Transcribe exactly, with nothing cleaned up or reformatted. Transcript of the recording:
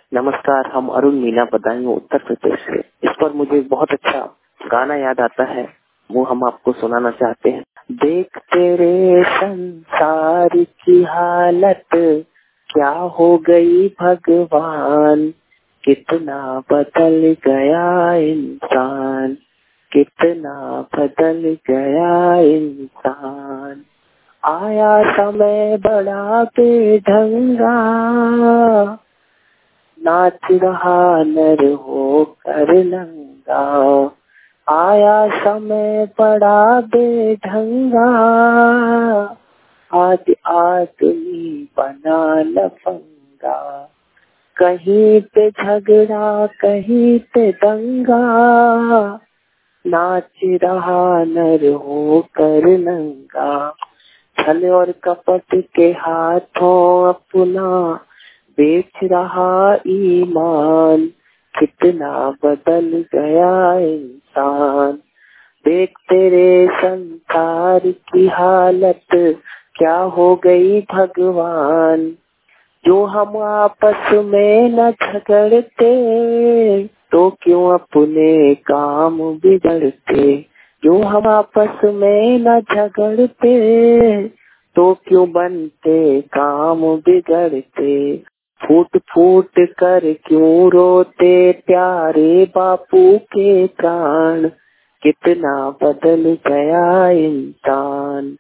नमस्कार, हम अरुण मीना बदायूं उत्तर प्रदेश से। इस पर मुझे बहुत अच्छा गाना याद आता है, वो हम आपको सुनाना चाहते हैं। देख तेरे संसार की हालत क्या हो गई भगवान, कितना बदल गया इंसान, कितना बदल गया इंसान। आया समय बड़ा बेढंगा, नाच रहा नर हो कर नंगा। आया समय बड़ा बेढंगा, आज आदमी बना लफंगा। कहीं पे झगड़ा कहीं पे दंगा, नाच रहा नर हो कर नंगा। छल और कपट के हाथों अपना बेच रहा ईमान, कितना बदल गया इंसान। देख तेरे संसार की हालत क्या हो गई भगवान। जो हम आपस में न झगड़ते, तो क्यों अपने काम बिगड़ते। जो हम आपस में न झगड़ते, तो क्यों बनते काम बिगड़ते। फूट फूट कर क्यों रोते प्यारे बापू के प्राण, कितना बदल गया इंसान।